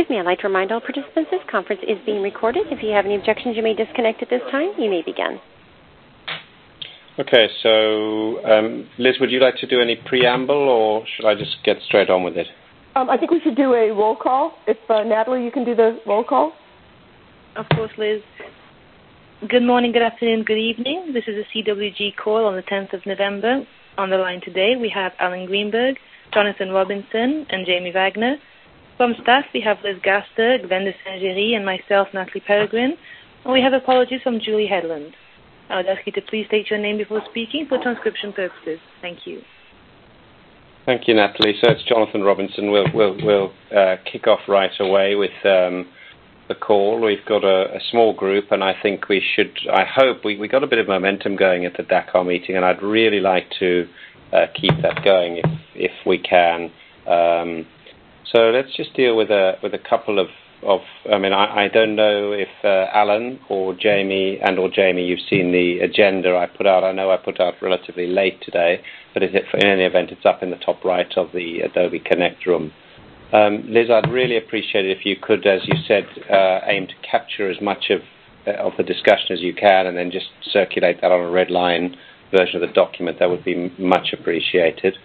Excuse me, I'd like to remind all participants this conference is being recorded. If you have any objections, you may disconnect at this time. You may begin. Okay, so Liz, would you like to do any preamble, or should I just get straight on with it? I think we should do a roll call. If Natalie, you can do the roll call. Of course, Liz. Good morning, good afternoon, good evening. This is a CWG call on the 10th of November. On the line today, we have Alan Greenberg, Jonathan Robinson, and Jamie Wagner. From staff, we have Liz Gaster, Gwen de Saint-Géry, and myself, Natalie Peregrine. And we have apologies from Julie Headland. I would ask you to please state your name before speaking for transcription purposes. Thank you. Thank you, Natalie. So it's Jonathan Robinson. We'll kick off right away with the call. We've got a small group, and I think we hope we got a bit of momentum going at the Dakar meeting, and I'd really like to keep that going if we can. So let's just deal with a couple of I don't know if Alan or Jamie you've seen the agenda I put out. I know I put out relatively late today, but in any event, it's up in the top right of the Adobe Connect room. Liz, I'd really appreciate it if you could, as you said, aim to capture as much of the discussion as you can, and then just circulate that on a red line version of the document. That would be much appreciated.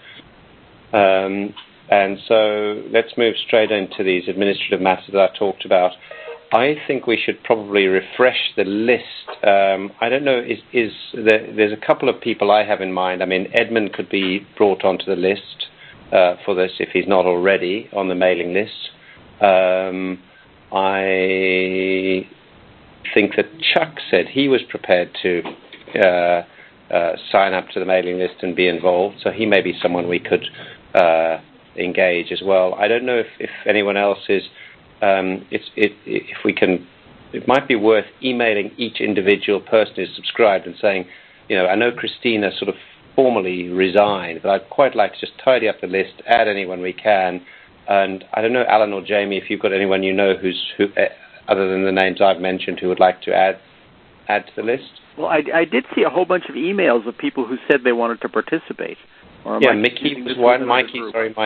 And so let's move straight into these administrative matters that I talked about. I think we should probably refresh the list. I don't know, there's a couple of people I have in mind. I mean, Edmund could be brought onto the list for this if he's not already on the mailing list. I think that Chuck said he was prepared to sign up to the mailing list and be involved, so he may be someone we could engage as well. I don't know if anyone else is. If we can, it might be worth emailing each individual person who's subscribed and saying, I know Christina sort of formally resigned, but I'd quite like to just tidy up the list, add anyone we can, and I don't know, Alan or Jamie, if you've got anyone who other than the names I've mentioned, who would like to add to the list. Well, I did see a whole bunch of emails of people who said they wanted to participate. Mickey was one. Mikey.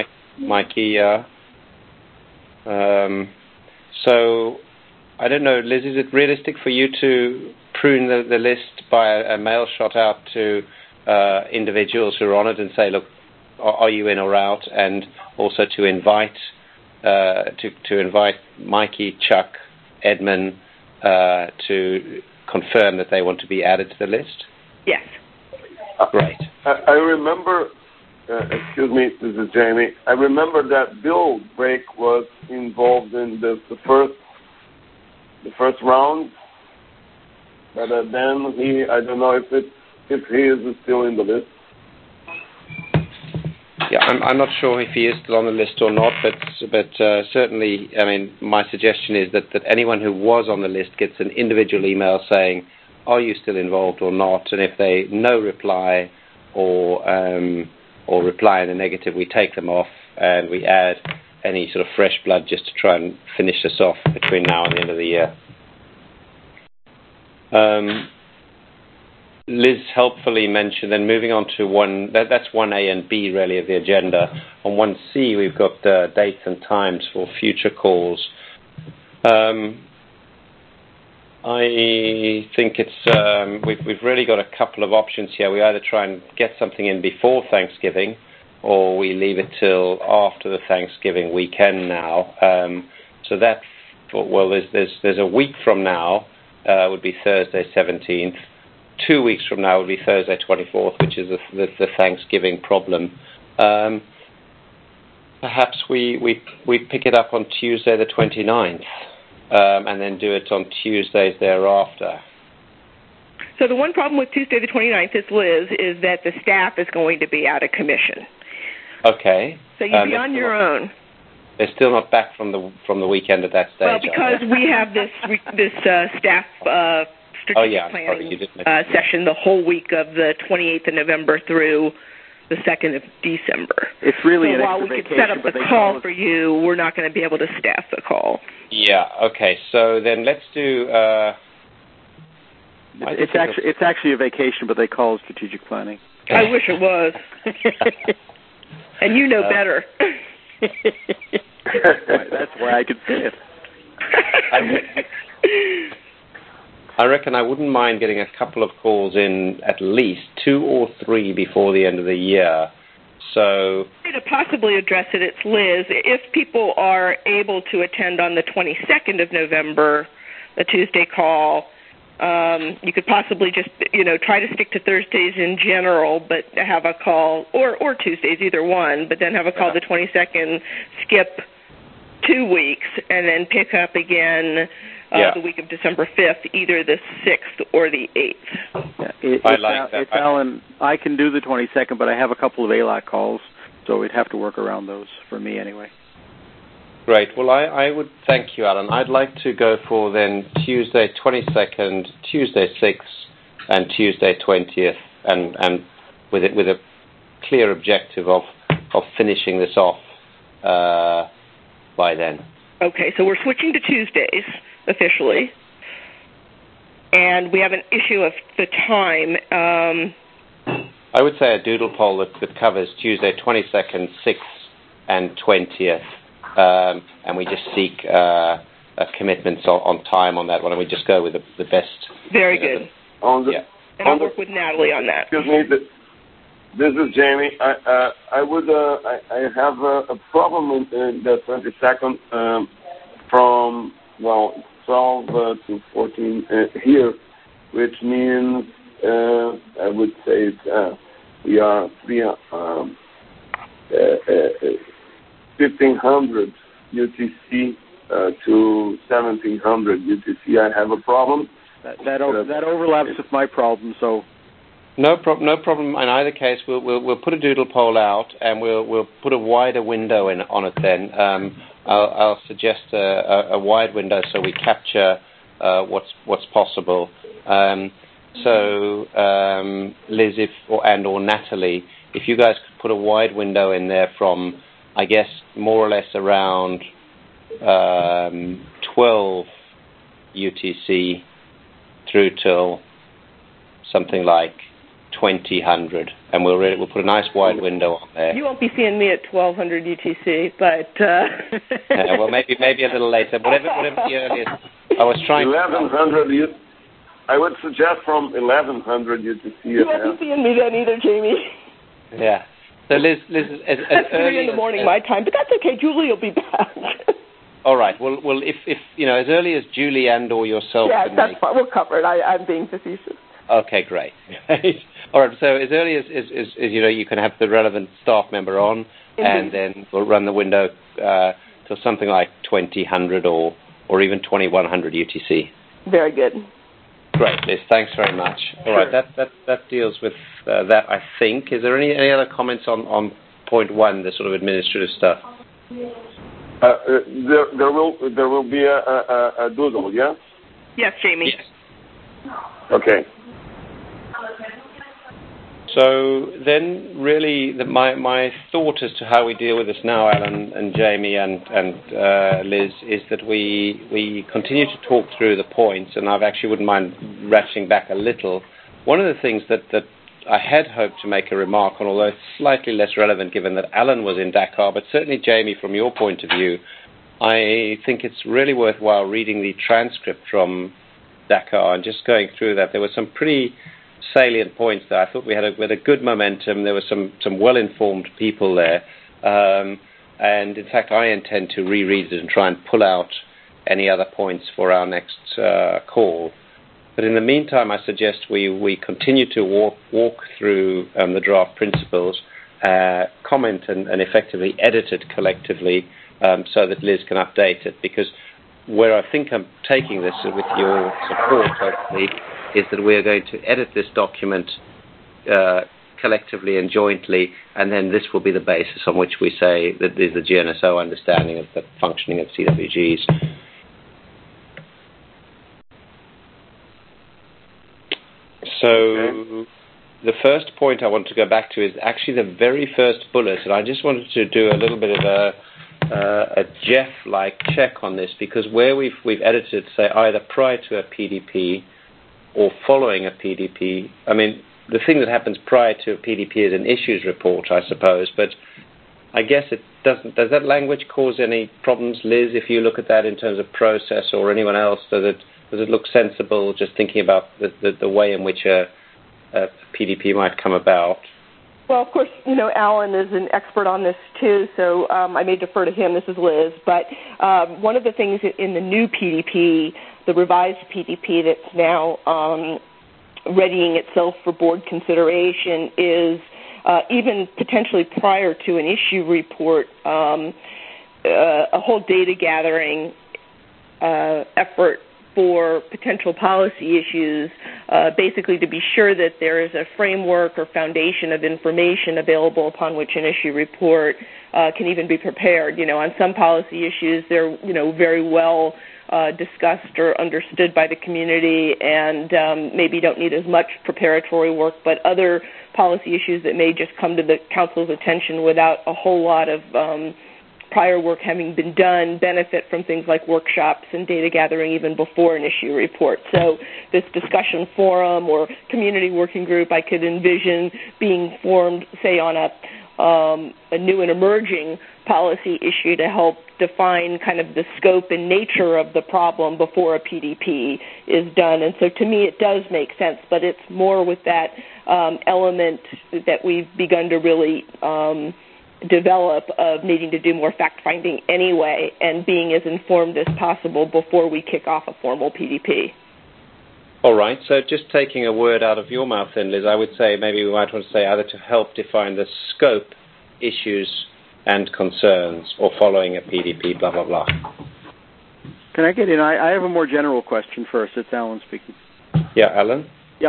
So, I don't know, Liz, is it realistic for you to prune the list by a mail shot out to individuals who are on it and say, look, are you in or out? And also to invite Mikey, Chuck, Edmund to confirm that they want to be added to the list? Yes. Great. I remember, excuse me, this is Jamie. I remember that Bill Brake was involved in the first round, but then I don't know if he is still in the list. Yeah, I'm not sure if he is still on the list or not, but certainly, my suggestion is that anyone who was on the list gets an individual email saying, are you still involved or not? And if they no reply or reply in the negative, we take them off and we add any sort of fresh blood just to try and finish this off between now and the end of the year. Liz helpfully mentioned, then moving on to that's 1A and B really of the agenda. On 1C, we've got dates and times for future calls. I think we've really got a couple of options here. We either try and get something in before Thanksgiving, or we leave it till after the Thanksgiving weekend now. So that, there's a week from now would be Thursday 17th. 2 weeks from now would be Thursday 24th, which is the Thanksgiving problem. Perhaps we pick it up on Tuesday the 29th. And then do it on Tuesdays thereafter. So the one problem with Tuesday the 29th, Liz, is that the staff is going to be out of commission. Okay. So you'll be on your own. They're still not back from the weekend at that stage. Well, because we have this staff strategic planning session the whole week of the 28th of November through the 2nd of December. It's really so while we could set up the call for you, we're not going to be able to staff the call. Yeah. Okay. So then let's do. It's actually a vacation, but they call it strategic planning. I wish it was. And you know better. That's why I could see it. I reckon I wouldn't mind getting a couple of calls in, at least 2 or 3 before the end of the year. So to possibly address it, it's Liz. If people are able to attend on the 22nd of November, the Tuesday call, you could possibly just, try to stick to Thursdays in general, but have a call, or Tuesdays, either one, but then have a call the 22nd, skip 2 weeks, and then pick up again the week of December 5th, either the 6th or the 8th. I like that. Alan, I can do the 22nd, but I have a couple of ALAC calls, so we'd have to work around those for me anyway. Great. Well, I would thank you, Alan. I'd like to go for then Tuesday 22nd, Tuesday 6th, and Tuesday 20th, and with a clear objective of finishing this off by then. Okay, so we're switching to Tuesdays officially, and we have an issue of the time. I would say a doodle poll that covers Tuesday 22nd, 6th, and 20th. And we just seek commitments on time on that one, and we just go with the best. Very good. And I'll work with Natalie on that. Excuse me, this is Jamie. I have a problem with the 22nd from 12 to 14 here, which means I would say we are 1500 UTC to 1700 UTC. I have a problem. That overlaps with my problem, so. No problem. In either case, we'll put a doodle poll out, and we'll put a wider window on it. Then I'll suggest a wide window so we capture what's possible. So Liz, or Natalie, if you guys could put a wide window in there from, I guess, more or less around 12 UTC through till something like 2000, and we'll put a nice wide window on there. You won't be seeing me at 1200 UTC, but well, maybe a little later. Whatever the earliest. I was trying. 1100. I would suggest from 1100 UTC. You won't be seeing me then either, Jamie. Yeah. So Liz, as that's early 3 in the morning my time, but that's okay. Julie will be back. All right. Well, if as early as Julie and/or yourself. Yeah, that's fine. We'll cover it. I'm being facetious. Okay, great. All right. So as early as you can have the relevant staff member on, and then we'll run the window till something like 2000 or even 2100 UTC. Very good. Great, Liz. Thanks very much. All right. That deals with that, I think. Is there any other comments on point 1, the sort of administrative stuff? There will be a doodle, yeah? Yes, Jamie. Yes. Okay. So then, really, my thought as to how we deal with this now, Alan and Jamie and Liz, is that we continue to talk through the points, and I actually wouldn't mind ratcheting back a little. One of the things that I had hoped to make a remark on, although it's slightly less relevant given that Alan was in Dakar, but certainly, Jamie, from your point of view, I think it's really worthwhile reading the transcript from Dakar and just going through that. There were some pretty salient points there. I thought we had a good momentum. There were some well-informed people there. And, in fact, I intend to reread it and try and pull out any other points for our next call. But in the meantime, I suggest we continue to walk through the draft principles, comment and effectively edit it collectively so that Liz can update it. Because where I think I'm taking this with your support, hopefully, is that we are going to edit this document collectively and jointly, and then this will be the basis on which we say that there's the GNSO understanding of the functioning of CWGs. So the first point I want to go back to is actually the very first bullet, and I just wanted to do a little bit of a Jeff-like check on this, because where we've edited, say, either prior to a PDP or following a PDP, I mean, the thing that happens prior to a PDP is an issues report, I suppose, but I guess it does that language cause any problems, Liz? If you look at that in terms of process, or anyone else, does it look sensible? Just thinking about the way in which a PDP might come about. Well, of course, Alan is an expert on this too, so I may defer to him. This is Liz. But one of the things in the new PDP, the revised PDP that's now readying itself for board consideration, is even potentially prior to an issue report, a whole data gathering effort for potential policy issues, basically to be sure that there is a framework or foundation of information available upon which an issue report can even be prepared. On some policy issues, they're very well discussed or understood by the community, and maybe don't need as much preparatory work, but other policy issues that may just come to the council's attention without a whole lot of prior work having been done benefit from things like workshops and data gathering even before an issue report. So this discussion forum or community working group I could envision being formed, say, on a new and emerging policy issue to help define kind of the scope and nature of the problem before a PDP is done. And so to me it does make sense, but it's more with that element that we've begun to really develop of needing to do more fact-finding anyway and being as informed as possible before we kick off a formal PDP. All right, so just taking a word out of your mouth then, Liz, I would say maybe we might want to say either to help define the scope, issues, and concerns, or following a PDP, blah, blah, blah. Can I get in? I have a more general question first. It's Alan speaking. Yeah, Alan? Yeah.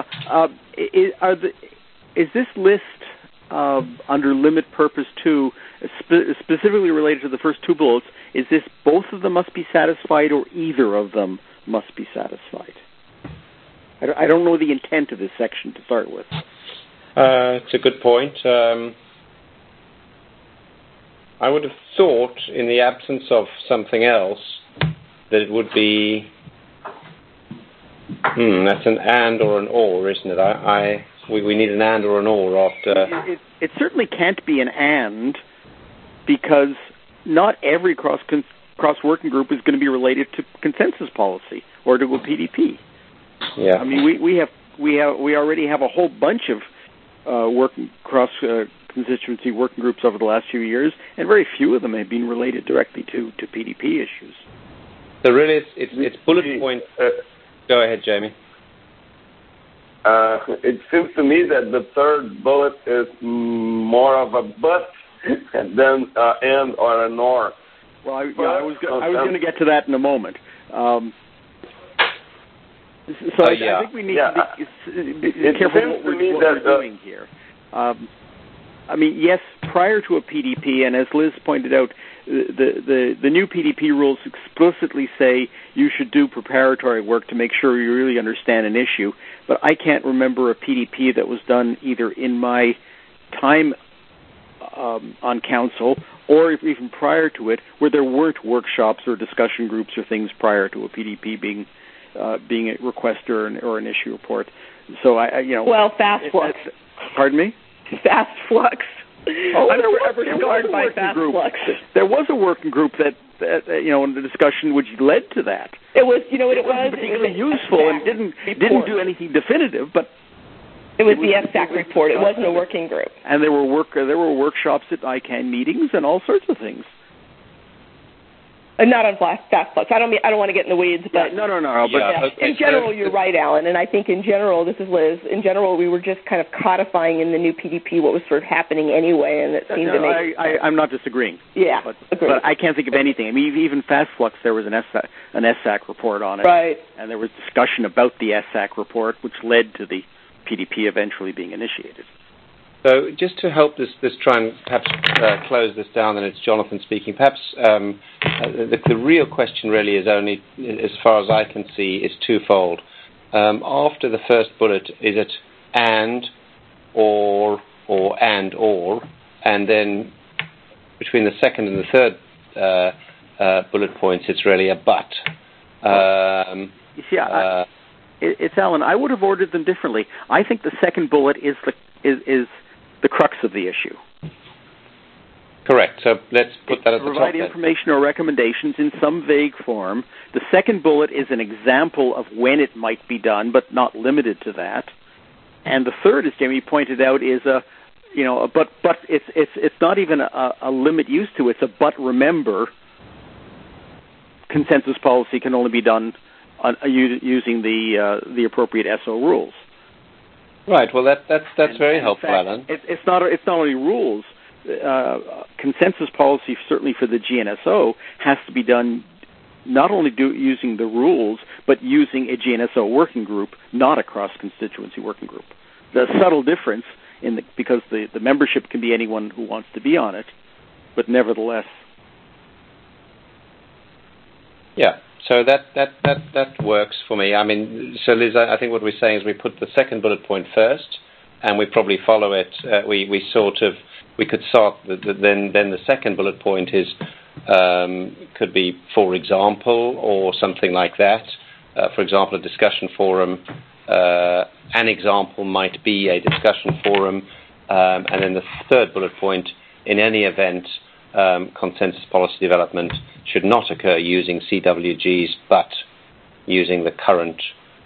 Is this list under limit purpose 2, specifically related to the first two bullets, is this both of them must be satisfied or either of them must be satisfied? I don't know the intent of this section to start with. It's a good point. I would have thought, in the absence of something else, that it would be... that's an and or an or, isn't it? We need an and or an or after... It certainly can't be an and, because not every cross-working group is going to be related to consensus policy or to a PDP. Yeah. I mean, we already have a whole bunch of cross-constituency working groups over the last few years, and very few of them have been related directly to PDP issues. So really, it's bullet point... Go ahead, Jamie. It seems to me that the third bullet is more of a but than and or an or. Well, I was going to get to that in a moment. I think we need to be careful what we're doing here. I mean, yes, prior to a PDP, and as Liz pointed out, the new PDP rules explicitly say you should do preparatory work to make sure you really understand an issue. But I can't remember a PDP that was done either in my time on council or even prior to it where there weren't workshops or discussion groups or things prior to a PDP being a request or an issue report. So Well, Fast Flux. Pardon me? Fast Flux. Oh, there was a working group that in the discussion which led to that. It was, it was particularly useful and didn't do anything definitive, but it was the SAC report. It wasn't a working group. And there were workshops at ICANN meetings and all sorts of things. And not on Fast Flux. I don't want to get in the weeds, but no. But okay, in general, you're right, Alan. And I think in general, this is Liz. In general, we were just kind of codifying in the new PDP what was sort of happening anyway, and it seemed to make. I'm not disagreeing. Yeah, but I can't think of anything. I mean, even Fast Flux, there was an SAC report on it, right? And there was discussion about the SAC report, which led to the PDP eventually being initiated. So just to help this try and perhaps close this down, and it's Jonathan speaking, perhaps the real question really is only, as far as I can see, is twofold. After the first bullet, is it and, or and, or, and then between the second and the third bullet points, it's really a but. It's Alan. I would have ordered them differently. I think the second bullet is the crux of the issue. Correct. So let's put that at the top. Provide information or recommendations in some vague form. The second bullet is an example of when it might be done, but not limited to that. And the third, as Jamie pointed out, is but it's not even a limit used to. It's a but remember. Consensus policy can only be done using the appropriate SO rules. Right. Well, that's very helpful, fact, Alan. It's not only rules. Consensus policy, certainly for the GNSO, has to be done not only using the rules, but using a GNSO working group, not a cross-constituency working group. The subtle difference because the membership can be anyone who wants to be on it, but nevertheless. Yeah. So that works for me. I mean, so Liz, I think what we're saying is we put the second bullet point first, and we probably follow it. We could sort. Then the second bullet point is could be, for example, or something like that. For example, a discussion forum. An example might be a discussion forum, and then the third bullet point: in any event, consensus policy development should not occur using CWGs, but using the current.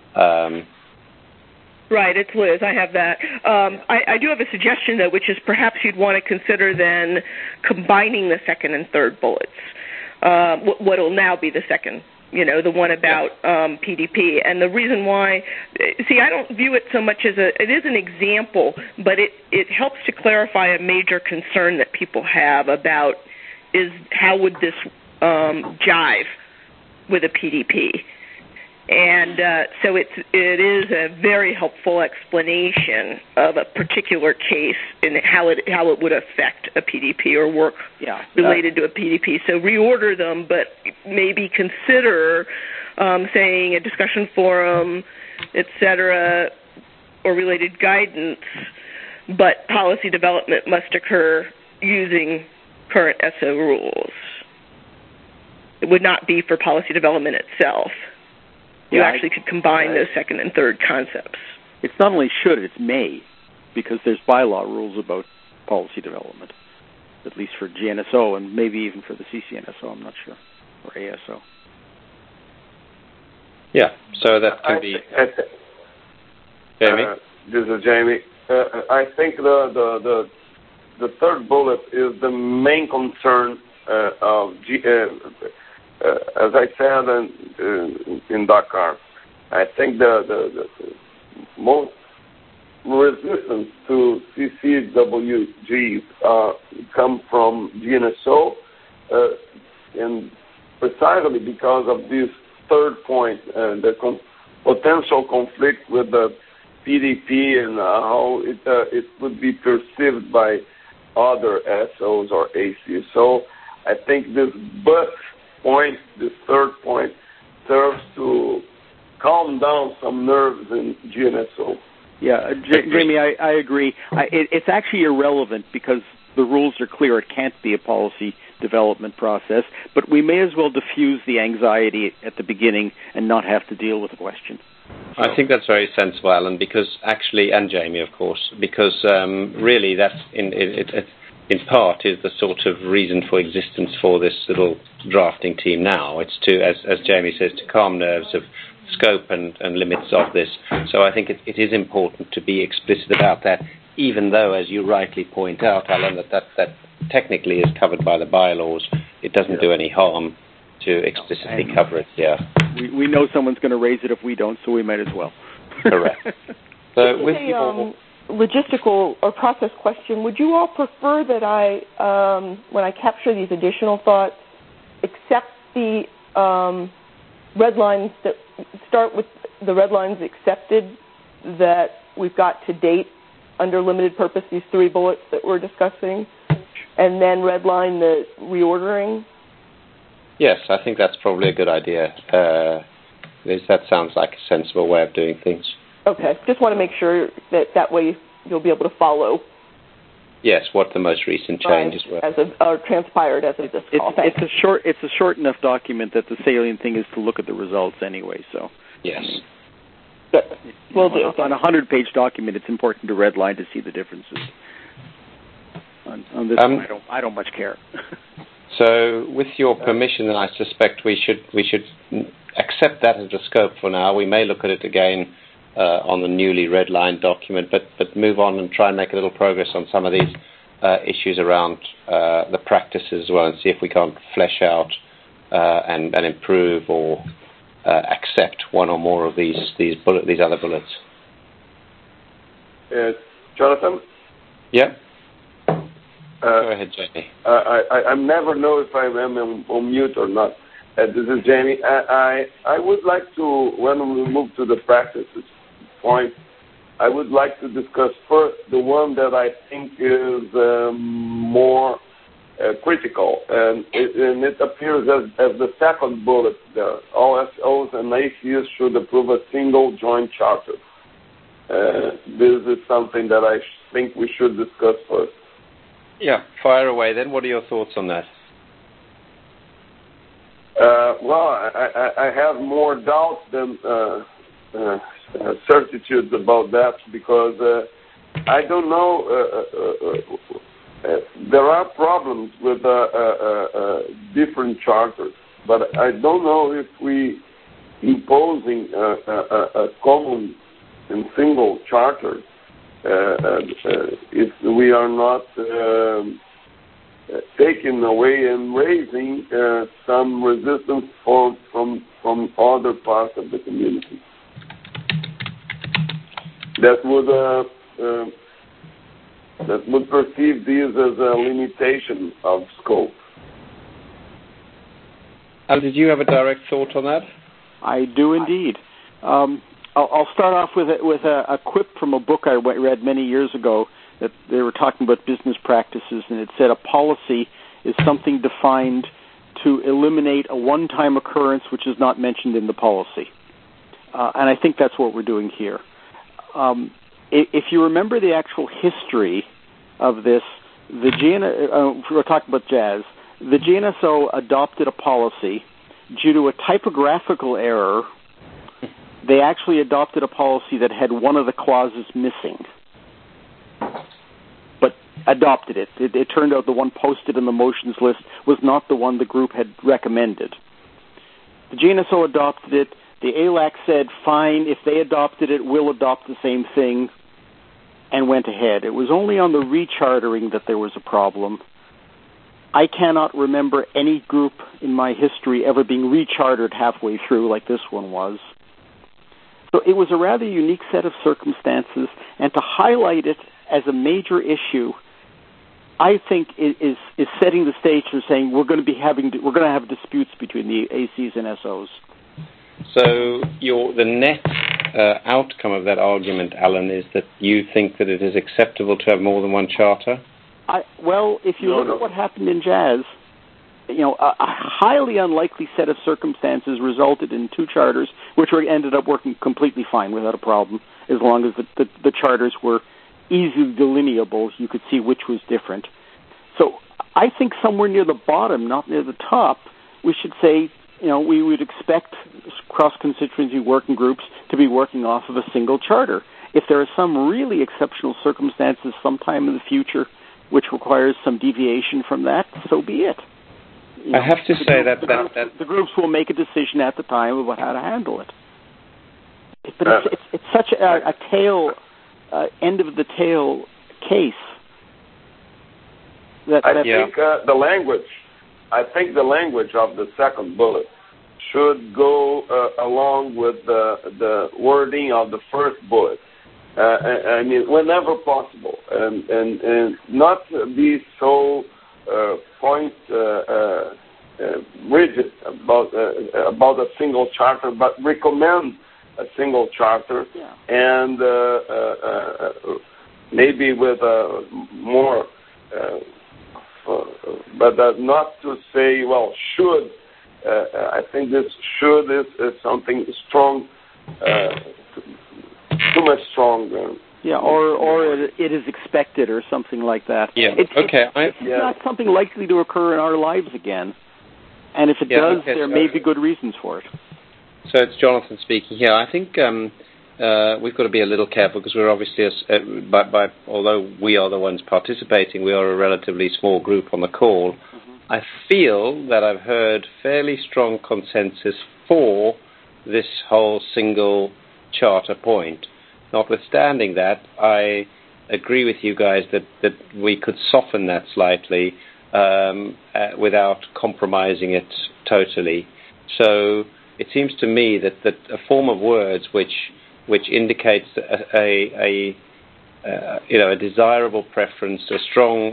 Right, it's Liz. I have that. I do have a suggestion, though, which is perhaps you'd want to consider then combining the second and third bullets. What will now be the second, the one about PDP. And the reason why, I don't view it so much as it is an example, but it helps to clarify a major concern that people have about is how would this jive with a PDP. And so it is a very helpful explanation of a particular case and how it would affect a PDP or work related to a PDP. So reorder them, but maybe consider saying a discussion forum, etc., or related guidance, but policy development must occur using current SO rules. It would not be for policy development itself. You actually could combine those second and third concepts. It's not only should, it's may, because there's bylaw rules about policy development, at least for GNSO and maybe even for the CCNSO, I'm not sure, or ASO. Yeah, so that can be... Jamie? This is Jamie. I think the third bullet is the main concern of as I said in Dakar. I think the most resistance to CCWGs come from GNSO, and precisely because of this third point, the potential conflict with the PDP and how it would be perceived by other SOs or ACs. So I think this point, this third point, serves to calm down some nerves in GNSO. Yeah, Jamie, I agree. It's actually irrelevant because the rules are clear. It can't be a policy development process, but we may as well diffuse the anxiety at the beginning and not have to deal with the question. So. I think that's very sensible, Alan, because actually, and Jamie, of course, because really that's in part is the sort of reason for existence for this little drafting team now. It's to, as Jamie says, to calm nerves of scope and limits of this. So I think it is important to be explicit about that, even though, as you rightly point out, Alan, that technically is covered by the bylaws. It doesn't do any harm to explicitly cover it. Yeah, we know someone's going to raise it if we don't, so we might as well. Correct. So with logistical or process question, would you all prefer that I, when I capture these additional thoughts, accept the red lines that start with the red lines accepted that we've got to date under limited purpose, these three bullets that we're discussing, and then redline the reordering? Yes, I think that's probably a good idea. That sounds like a sensible way of doing things. Okay, just want to make sure that way you'll be able to follow. Yes, what the most recent changes were. Or transpired as of this call. It's a short enough document that the salient thing is to look at the results anyway. So yes, good. We'll do. On a 100-page document, it's important to redline to see the differences. on this one, I don't much care. So, with your permission, then I suspect we should accept that as a scope for now. We may look at it again on the newly redlined document, but move on and try and make a little progress on some of these issues around the practices as well, and see if we can't flesh out and improve or accept one or more of these other bullets. Jonathan? Yeah. Go ahead, Jamie. I never know if I am on mute or not. This is Jamie. I would like to, when we move to the practices point, I would like to discuss first the one that I think is more critical, and it appears as the second bullet. All SOs and ACs should approve a single joint charter. This is something that I think we should discuss first. Yeah, fire away then. What are your thoughts on that? Well, I have more doubts than certitudes about that, because I don't know. There are problems with different charters, but I don't know if we imposing a common and single charter, if we are not taking away and raising some resistance from other parts of the community that would perceive these as a limitation of scope. Did you have a direct thought on that? I do indeed. I'll start off with a quip from a book I read many years ago, that they were talking about business practices, and it said a policy is something defined to eliminate a one-time occurrence which is not mentioned in the policy. And I think that's what we're doing here. If you remember the actual history of this, we're talking about jazz, the GNSO adopted a policy due to a typographical error. They actually adopted a policy that had one of the clauses missing, but adopted it. It turned out the one posted in the motions list was not the one the group had recommended. The GNSO adopted it. The ALAC said, fine, if they adopted it, we'll adopt the same thing, and went ahead. It was only on the rechartering that there was a problem. I cannot remember any group in my history ever being rechartered halfway through like this one was. So it was a rather unique set of circumstances, and to highlight it as a major issue, I think is setting the stage for saying we're going to have disputes between the ACs and SOs. So the net outcome of that argument, Alan, is that you think that it is acceptable to have more than one charter? Well, if you look at what happened in jazz, a highly unlikely set of circumstances resulted in two charters, which ended up working completely fine without a problem, as long as the charters were easily delineable. You could see which was different. So I think somewhere near the bottom, not near the top, we should say, we would expect cross-constituency working groups to be working off of a single charter. If there are some really exceptional circumstances sometime in the future which requires some deviation from that, so be it. I have to say that the groups will make a decision at the time about how to handle it. But it's such a tail, end of the tail case. I think the language of the second bullet should go along with the wording of the first bullet. I mean, whenever possible, and not be so point rigid about a single charter, but recommend a single charter, and maybe with more, but not to say, well, should. I think this should is something strong. Too much strong. Or it is expected or something like that. Yeah. It's not something likely to occur in our lives again. And if it does, there may be good reasons for it. So it's Jonathan speaking here. I think we've got to be a little careful because we're obviously, although we are the ones participating, we are a relatively small group on the call. Mm-hmm. I feel that I've heard fairly strong consensus for this whole single charter point. Notwithstanding that, I agree with you guys that we could soften that slightly without compromising it totally. So it seems to me that a form of words which indicates a desirable preference, a strong,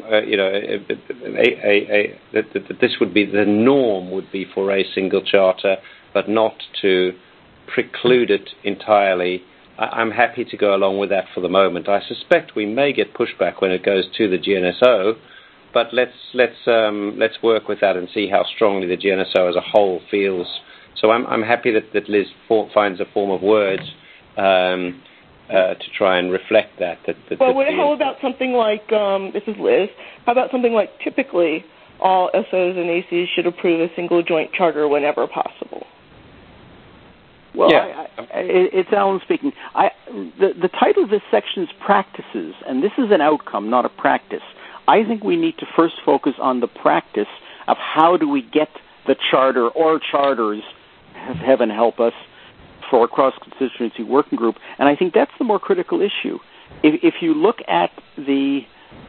that this would be the norm would be for a single charter, but not to preclude it entirely. I'm happy to go along with that for the moment. I suspect we may get pushback when it goes to the GNSO, but let's work with that and see how strongly the GNSO as a whole feels. So I'm happy that Liz finds a form of words to try and reflect that. How about something like, this is Liz, how about something like typically all SOs and ACs should approve a single joint charter whenever possible? Well, yeah. It's Alan speaking. The title of this section is Practices, and this is an outcome, not a practice. I think we need to first focus on the practice of how do we get the charter or charters, heaven help us, for a cross-constituency working group, and I think that's the more critical issue. If you look at the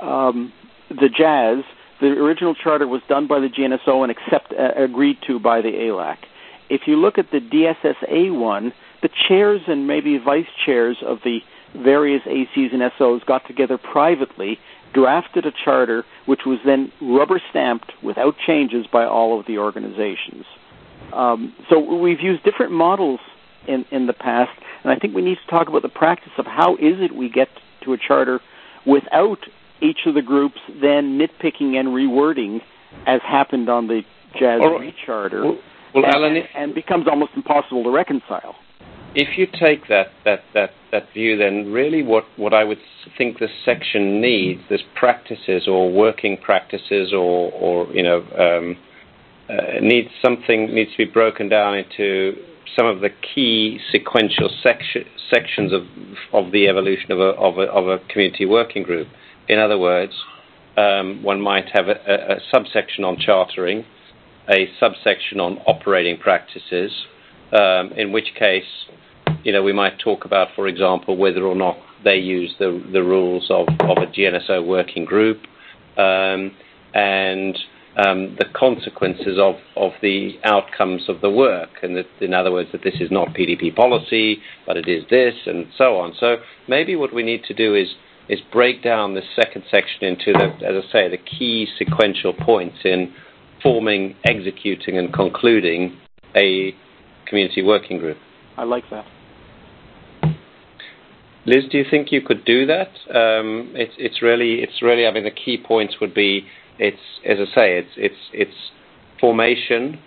JAS, the original charter was done by the GNSO and agreed to by the ALAC. If you look at the DSSA one, the chairs and maybe vice chairs of the various ACs and SOs got together privately, drafted a charter, which was then rubber-stamped without changes by all of the organizations. So we've used different models in the past, and I think we need to talk about the practice of how is it we get to a charter without each of the groups then nitpicking and rewording, as happened on the JAS charter. Well, Alan, and becomes almost impossible to reconcile. If you take that view, then really what I would think this section needs, this practices or working practices needs to be broken down into some of the key sequential sections of the evolution of a community working group. In other words, one might have a subsection on chartering, a subsection on operating practices, in which case, we might talk about, for example, whether or not they use the rules of a GNSO working group, and the consequences of the outcomes of the work, and that, in other words, that this is not PDP policy, but it is this, and so on. So maybe what we need to do is break down this second section into the key sequential points in forming, executing, and concluding a community working group. I like that. Liz, do you think you could do that? It's really. I mean, the key points would be it's formation,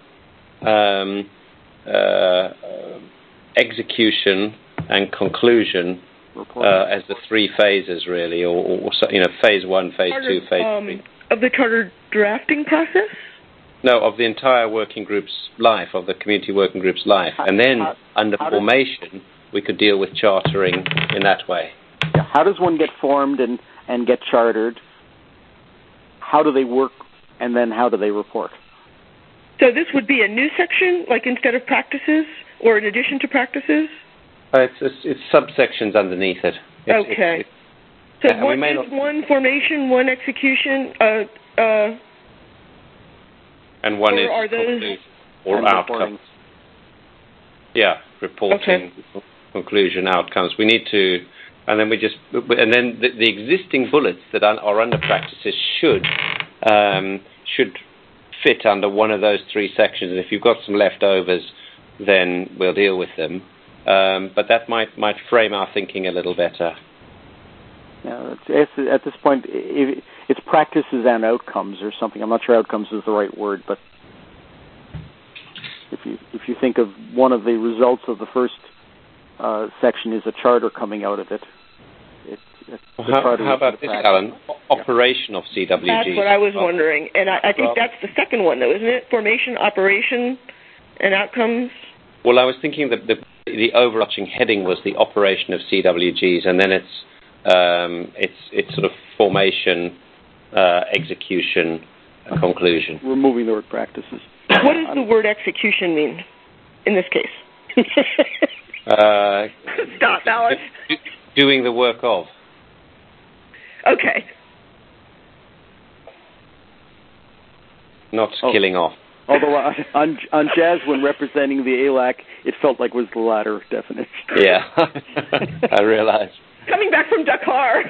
execution, and conclusion as the three phases, really, or phase one, phase two, phase three. Of the charter drafting process? No, of the entire working group's life, of the community working group's life. And then, under formation, we could deal with chartering in that way. Yeah. How does one get formed and get chartered? How do they work, and then how do they report? So this would be a new section, like instead of practices, or in addition to practices? It's subsections underneath it. Okay. So one is one formation, one execution, and one is conclusion or outcomes. Yeah, reporting, conclusion, outcomes. We need to, and then the existing bullets that are under practices should fit under one of those three sections. And if you've got some leftovers, then we'll deal with them. But that might frame our thinking a little better. Yeah, at this point, it's practices and outcomes or something. I'm not sure outcomes is the right word, but if you think of one of the results of the first section is a charter coming out of it. How about this, Alan? Operation of CWG. That's what I was wondering, and I think that's the second one, though, isn't it? Formation, operation, and outcomes. Well, I was thinking that the overarching heading was the operation of CWGs, and then it's sort of formation, execution, conclusion. Removing the word practices. What does the word execution mean in this case? Stop, Alex. Doing the work of. Okay. Not killing off. Although on Jazz, when representing the ALAC, it felt like it was the latter definition. Yeah, I realize. Coming back from Dakar.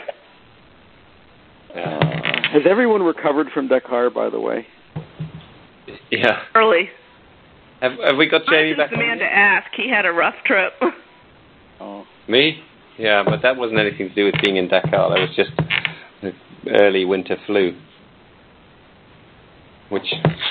Has everyone recovered from Dakar, by the way? Yeah. Early. Have we got Jamie back? The man to ask. He had a rough trip. Oh. Me? Yeah, but that wasn't anything to do with being in Dakar. That was just early winter flu. Which,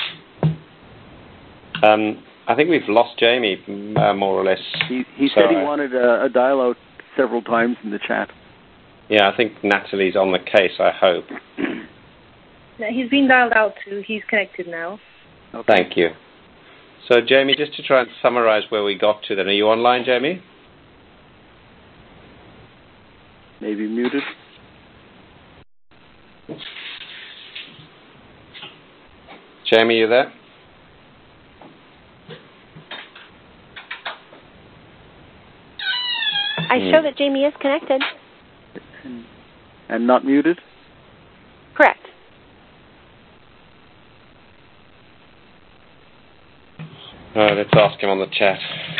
I think we've lost Jamie, more or less. He said he wanted a dial-out several times in the chat. Yeah, I think Natalie's on the case, I hope. No, he's been dialed out too. He's connected now. Okay. Thank you. So, Jamie, just to try and summarize where we got to then. Are you online, Jamie? Maybe muted. Jamie, you there? I show that Jamie is connected. And not muted? Correct. Let's ask him on the chat.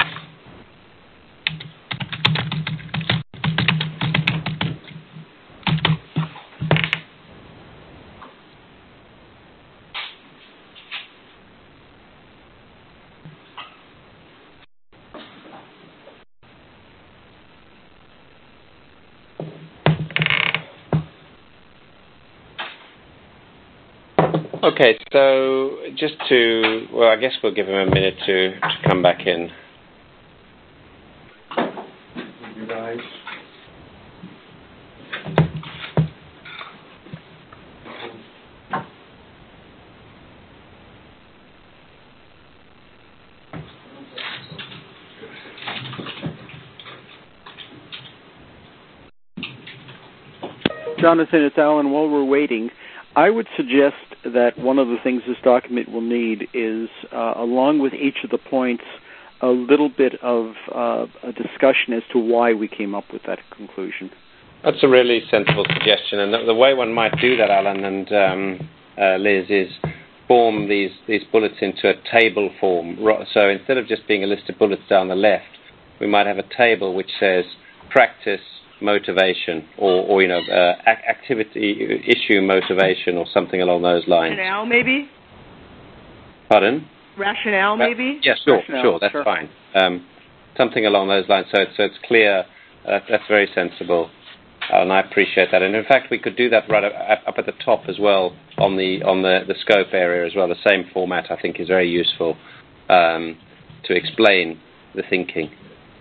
Okay, so just to, well, I guess we'll give him a minute to come back in. You guys. Jonathan, it's Alan. While we're waiting, I would suggest that one of the things this document will need is, along with each of the points, a little bit of a discussion as to why we came up with that conclusion. That's a really sensible suggestion, and the way one might do that, Alan and Liz, is form these bullets into a table form. So instead of just being a list of bullets down the left, we might have a table which says practice, motivation, or activity, issue, motivation, or something along those lines. Rationale, maybe? Pardon? Rationale, maybe? Yeah, sure, Rationale, sure, that's fine. Something along those lines, so it's clear. That's very sensible, and I appreciate that. And in fact, we could do that right up at the top as well, on the scope area as well. The same format, I think, is very useful to explain the thinking.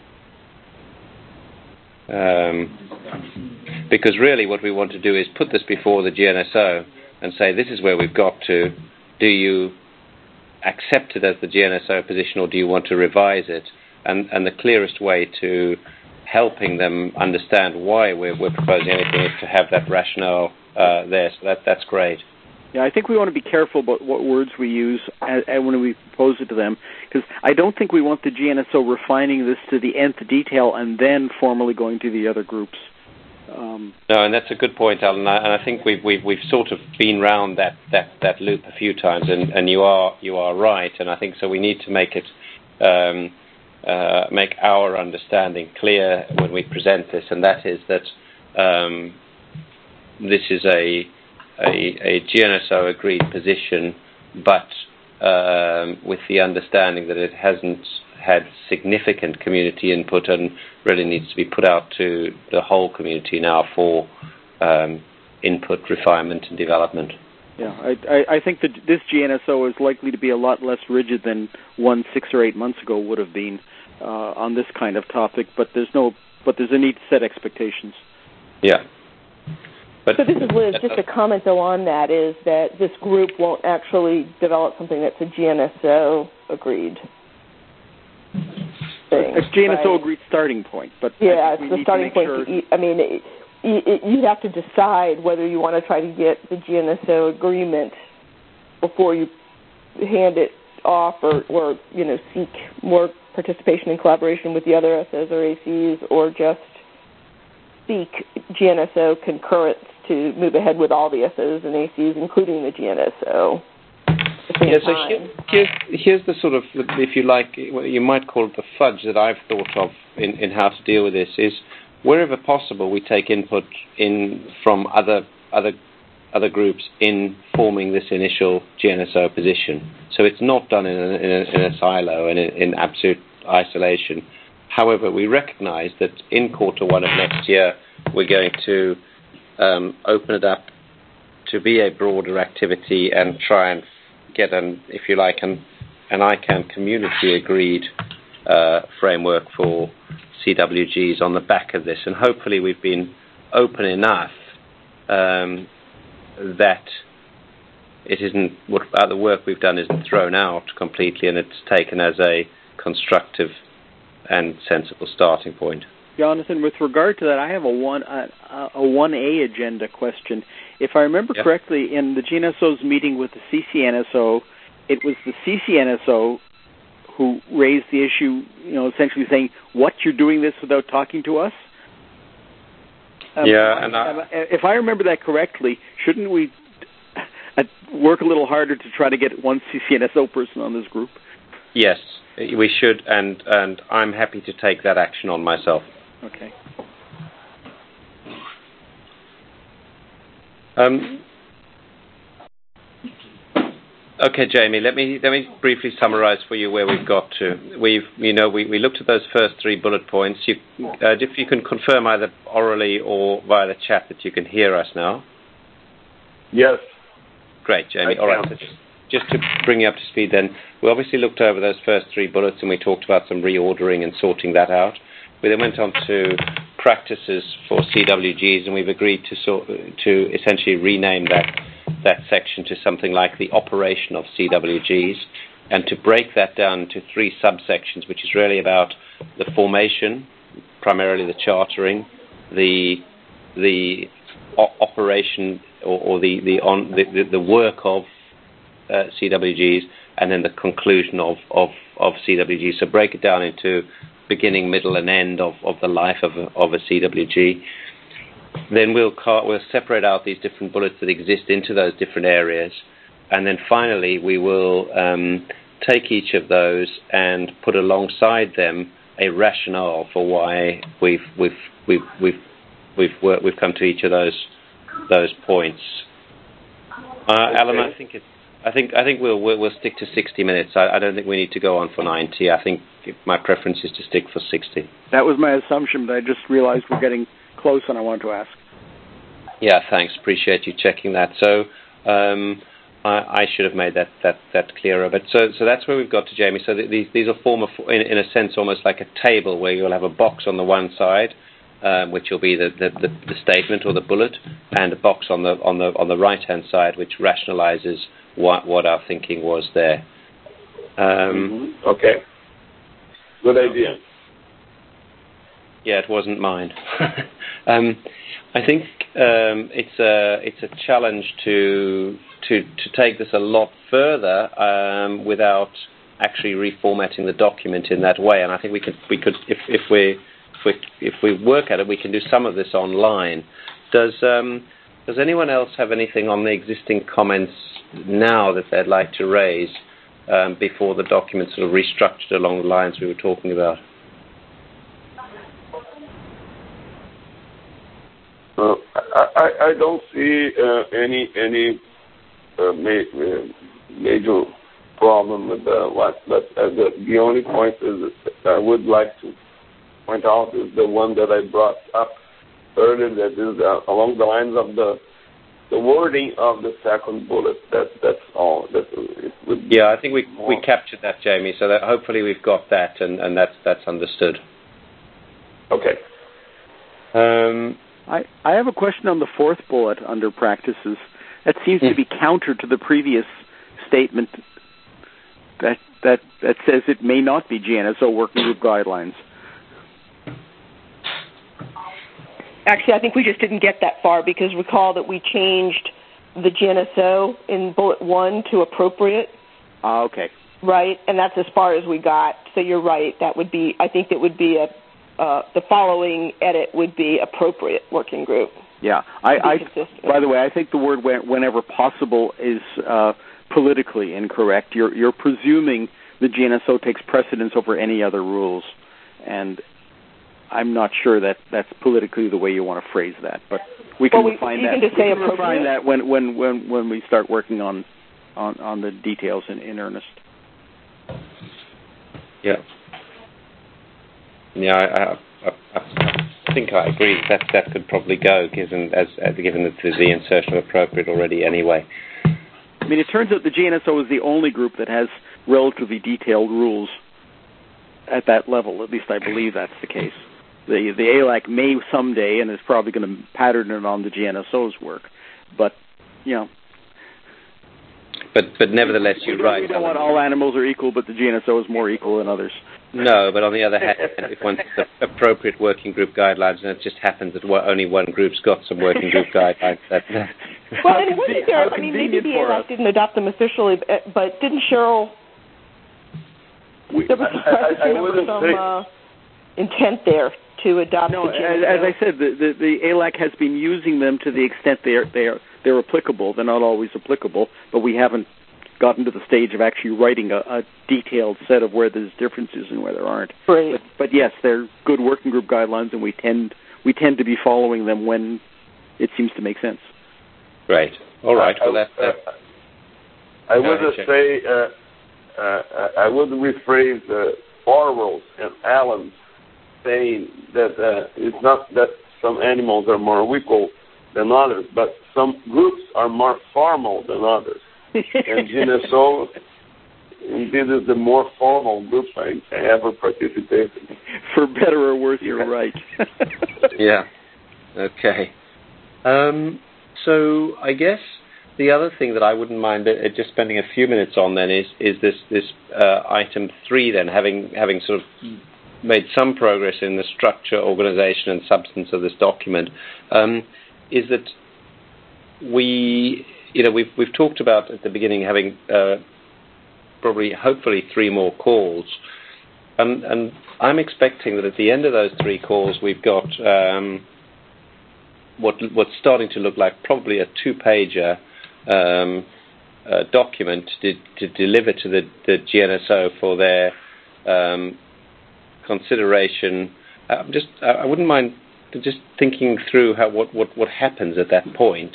Because really what we want to do is put this before the GNSO and say, this is where we've got to. Do you accept it as the GNSO position, or do you want to revise it? And the clearest way to helping them understand why we're proposing anything is to have that rationale there. So that's great. Yeah, I think we want to be careful about what words we use when we propose it to them, because I don't think we want the GNSO refining this to the nth detail and then formally going to the other groups. No, and that's a good point, Alan. And I think we've sort of been round that loop a few times, and you are right. And I think so. We need to make it make our understanding clear when we present this, and that is that this is a GNSO agreed position, but with the understanding that it hasn't had significant community input and really needs to be put out to the whole community now for input, refinement, and development. Yeah, I think that this GNSO is likely to be a lot less rigid than one 6 or 8 months ago would have been on this kind of topic, but there's a need to set expectations. Yeah. But, so this is Liz. Just a comment, though, on that is that this group won't actually develop something that's a GNSO agreed. thing. It's GNSO agreed starting point, but yeah, it's the starting point. Sure. You have to decide whether you want to try to get the GNSO agreement before you hand it off, or seek more participation and collaboration with the other SOs or ACs, or just seek GNSO concurrence to move ahead with all the SOs and ACs, including the GNSO. Yeah, so here's the sort of, if you like, you might call it the fudge that I've thought of in how to deal with this, is wherever possible we take input from other groups in forming this initial GNSO position. So it's not done in a silo and in absolute isolation. However, we recognize that in quarter one of next year, we're going to open it up to be a broader activity and try and get an ICANN community-agreed framework for CWGs on the back of this. And hopefully we've been open enough that it isn't, the work we've done isn't thrown out completely, and it's taken as a constructive and sensible starting point. Jonathan, with regard to that, I have a 1A agenda question. If I remember correctly, in the GNSO's meeting with the CCNSO, it was the CCNSO who raised the issue, essentially saying, what, you're doing this without talking to us? If I remember that correctly, shouldn't we work a little harder to try to get one CCNSO person on this group? Yes, we should, and I'm happy to take that action on myself. Okay. Okay, Jamie. Let me briefly summarize for you where we've got to. We looked at those first 3 bullet points. If you can confirm either orally or via the chat that you can hear us now. Yes. Great, Jamie. All right. So just to bring you up to speed, then, we obviously looked over those first 3 bullets and we talked about some reordering and sorting that out. We then went on to practices for CWGs, and we've agreed to essentially rename that section to something like the operation of CWGs, and to break that down into 3 subsections, which is really about the formation, primarily the chartering, the operation or the work of CWGs, and then the conclusion of CWGs. So break it down into beginning, middle, and end of the life of a CWG. Then we'll separate out these different bullets that exist into those different areas, and then finally we will take each of those and put alongside them a rationale for why we've come to each of those points. Alan, I think we'll stick to 60 minutes. I don't think we need to go on for 90. I think my preference is to stick for 60. That was my assumption, but I just realized we're getting close, and I wanted to ask. Yeah, thanks. Appreciate you checking that. So I should have made that clearer. But so that's where we've got to, Jamie. So these will form in a sense almost like a table where you'll have a box on the one side, which will be the statement or the bullet, and a box on the right hand side which rationalizes what our thinking was there. Okay. Good idea. Yeah, it wasn't mine. I think it's a challenge to take this a lot further without actually reformatting the document in that way. And I think we could if we work at it, we can do some of this online. Does anyone else have anything on the existing comments now that they'd like to raise before the document sort of restructured along the lines we were talking about? I don't see any major problem with what. But the only point is that I would like to point out is the one that I brought up earlier, that is along the lines of the wording of the second bullet. That's all. I think we captured that, Jamie. So that hopefully we've got that, and that's understood. Okay. I have a question on the 4th bullet under practices. That seems to be counter to the previous statement. that says it may not be GNSO working group guidelines. Actually, I think we just didn't get that far because recall that we changed the GNSO in bullet 1 to appropriate. Okay. Right, and that's as far as we got. So you're right. That would be. I think it would be the following edit would be appropriate working group. Yeah. By the way, I think the word "whenever possible" is politically incorrect. You're presuming the GNSO takes precedence over any other rules, and I'm not sure that that's politically the way you want to phrase that. But we can refine that. Can just say appropriate. Refine that when we start working on the details in earnest. Yeah. Yeah, I think I agree that could probably go, given that there's the insertion of appropriate already anyway. I mean, it turns out the GNSO is the only group that has relatively detailed rules at that level. At least I believe that's the case. The ALAC may someday, and is probably going to pattern it on the GNSO's work, but you know. But nevertheless, you're right. You don't want all animals are equal, but the GNSO is more equal than others. No, but on the other hand, if one thinks of appropriate working group guidelines, and it just happens that only one group's got some working group guidelines. Well, and wasn't there? I mean, maybe the ALAC didn't adopt them officially, but didn't Cheryl? There was some intent there to adopt the GNSO. As I said, the ALAC has been using them to the extent they're applicable. They're not always applicable, but we haven't gotten to the stage of actually writing a detailed set of where there's differences and where there aren't. Right. But yes, they're good working group guidelines, and we tend to be following them when it seems to make sense. Right. All right. Well, I would say I would rephrase Orwell's and Allen's saying that it's not that some animals are more equal than others, but some groups are more formal than others. And GNSO, indeed, is the more formal group I ever participated in. For better or worse, you're right. Yeah. Okay. So I guess the other thing that I wouldn't mind just spending a few minutes on then is this item 3 then, having sort of made some progress in the structure, organization, and substance of this document, is that we've talked about at the beginning having hopefully 3 more calls, and I'm expecting that at the end of those 3 calls we've got what's starting to look like probably a 2-pager document to deliver to the GNSO for their consideration. I wouldn't mind just thinking through what happens at that point.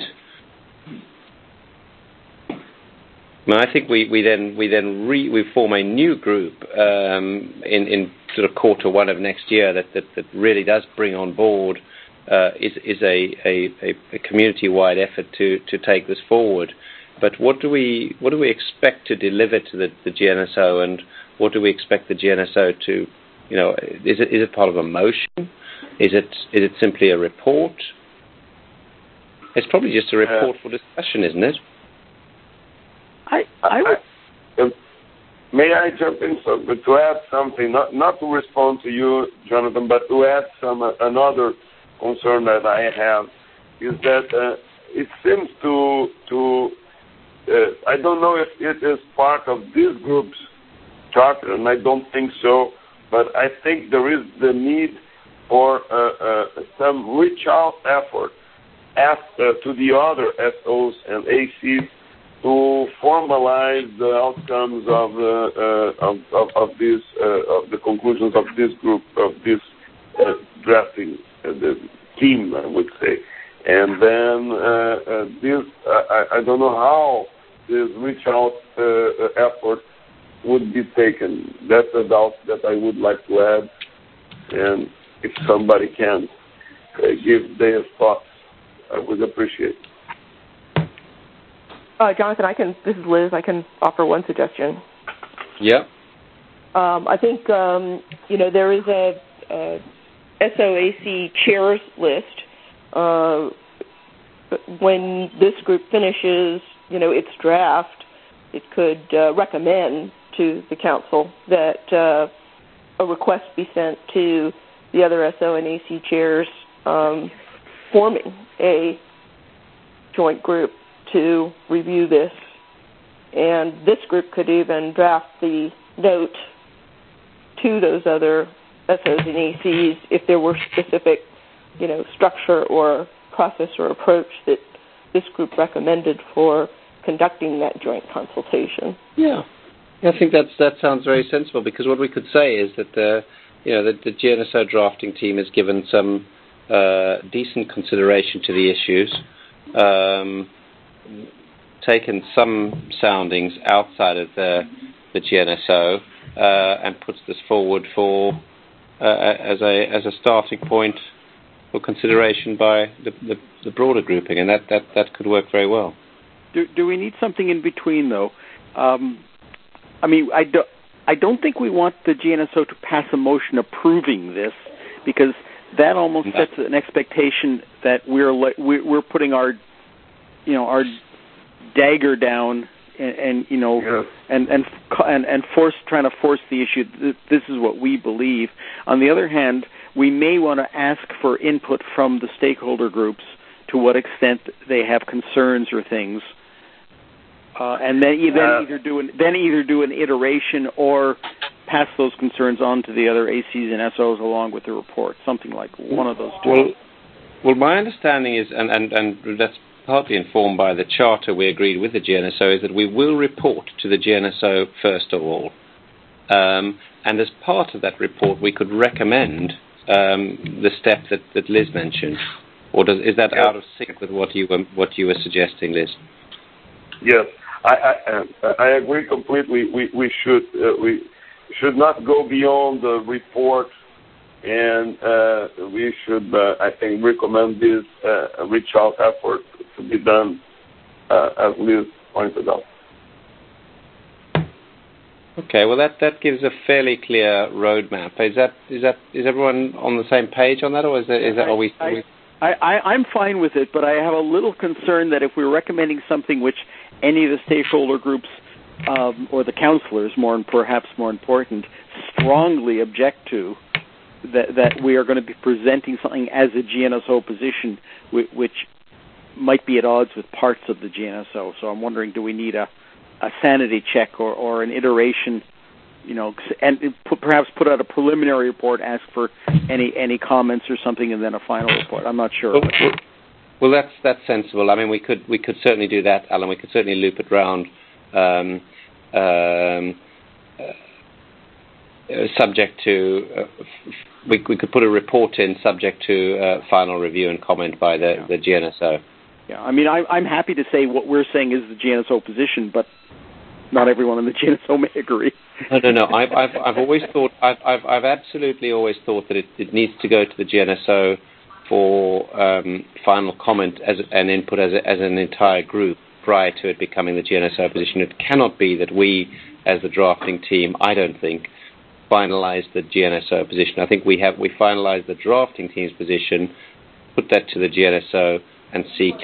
I think we form a new group in sort of quarter 1 of next year that really does bring on board is a community-wide effort to take this forward. But what do we expect to deliver to the GNSO, and what do we expect the GNSO to, is it part of a motion? Is it simply a report? It's probably just a report for discussion, isn't it? May I jump in to add something, not to respond to you, Jonathan, but to add another concern that I have is that it seems to I don't know if it is part of this group's charter, and I don't think so, but I think there is the need for some reach-out effort to the other SOs and ACs to formalize the outcomes of the conclusions of this group, of this drafting the team, I would say. And then I don't know how this reach-out effort would be taken. That's a doubt that I would like to add. And if somebody can give their thoughts, I would appreciate it. Jonathan, this is Liz. I can offer one suggestion. Yeah. I think, there is a SOAC chairs list. When this group finishes, its draft, it could recommend to the council that a request be sent to the other SO and AC chairs forming a joint group to review this. And this group could even draft the note to those other SOs and ACs if there were specific, structure or process or approach that this group recommended for conducting that joint consultation. Yeah, I think that sounds very sensible, because what we could say is that the GNSO drafting team has given some decent consideration to the issues, taken some soundings outside of the GNSO, and puts this forward for as a starting point for consideration by the broader grouping, and that could work very well. Do we need something in between, though? I don't think we want the GNSO to pass a motion approving this, because that almost sets an expectation that we're putting our dagger down and trying to force the issue. This is what we believe. On the other hand, we may want to ask for input from the stakeholder groups to what extent they have concerns or things, and then either do an iteration or pass those concerns on to the other ACs and SOs along with the report, something like one of those two. Well, my understanding is, and that's partly informed by the charter we agreed with the GNSO, is that we will report to the GNSO first of all. And as part of that report, we could recommend the step that Liz mentioned. Or is that out of sync with what you were suggesting, Liz? Yes, I agree completely. We should not go beyond the report, and we should, I think, recommend this reach out effort to be done, as Liz pointed out. Okay, well that gives a fairly clear roadmap. Is everyone on the same page on that, or I'm fine with it, but I have a little concern that if we're recommending something which any of the stakeholder groups or the counselors, perhaps more important, strongly object to, that we are going to be presenting something as a GNSO position which might be at odds with parts of the GNSO. So I'm wondering, do we need a sanity check or an iteration, and perhaps put out a preliminary report, ask for any comments or something, and then a final report? I'm not sure. Well, that's sensible. I mean, we could certainly do that, Alan. We could certainly loop it round, subject to. We could put a report in subject to final review and comment by the GNSO. Yeah, I mean, I'm happy to say what we're saying is the GNSO position, but not everyone in the GNSO may agree. No. I've always thought, I've absolutely always thought that it needs to go to the GNSO for final comment and input as an entire group prior to it becoming the GNSO position. It cannot be that we, as the drafting team, I don't think, finalize the GNSO position. I think we finalize the drafting team's position, put that to the GNSO, and seek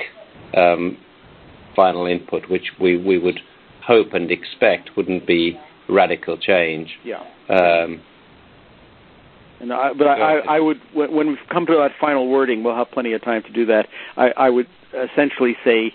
final input, which we would hope and expect wouldn't be radical change. Yeah. I would, when we come to that final wording, we'll have plenty of time to do that. I would essentially say,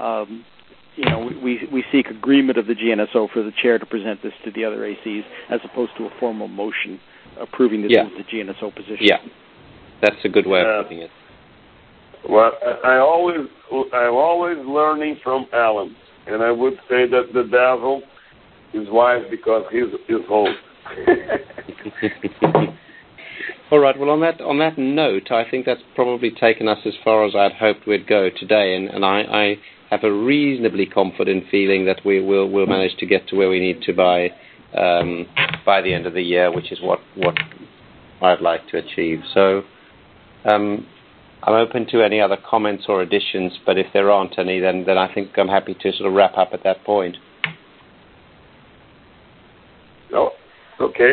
we seek agreement of the GNSO for the chair to present this to the other ACs, as opposed to a formal motion approving this as the GNSO position. Yeah, that's a good way of putting it. Well, I'm always learning from Alan, and I would say that the devil is wise because he's old. All right. Well, on that note, I think that's probably taken us as far as I'd hoped we'd go today, and I have a reasonably confident feeling that we'll manage to get to where we need to by the end of the year, which is what I'd like to achieve. So I'm open to any other comments or additions, but if there aren't any, then I think I'm happy to sort of wrap up at that point. No, okay.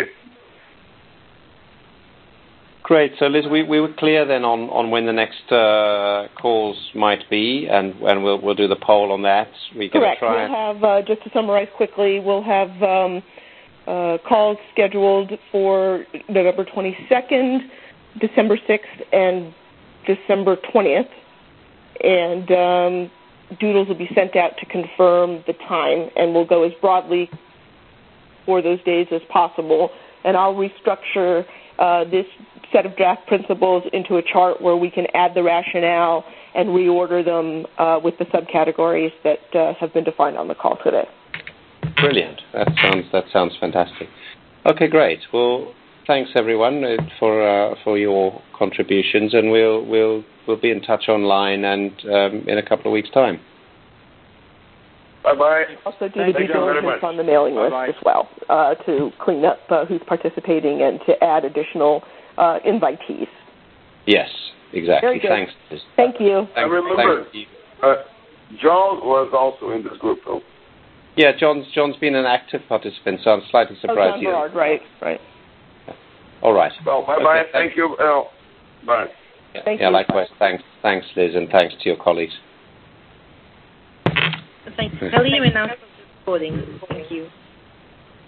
Great. So, Liz, we were clear then on when the next calls might be, and we'll do the poll on that. Correct. We'll have, just to summarize quickly, we'll have calls scheduled for November 22nd, December 6th, and December 20th. And doodles will be sent out to confirm the time, and we'll go as broadly for those days as possible. And I'll restructure this set of draft principles into a chart where we can add the rationale and reorder them with the subcategories that have been defined on the call today. Brilliant. That sounds fantastic. Okay, great. Well, thanks everyone for your contributions, and we'll be in touch online and in a couple of weeks' time. Bye-bye. Also do the due diligence on the mailing list as well to clean up who's participating and to add additional invitees. Yes, exactly. Thanks. Thank you. I remember John was also in this group, though. Yeah, John's been an active participant, so I'm slightly surprised. John Berard, right. All right. Well, bye-bye. Okay, thank you. Bye. Thank you. Likewise. Thanks, Liz, and thanks to your colleagues. Thanks. Ellie, you may now stop recording. Thank you.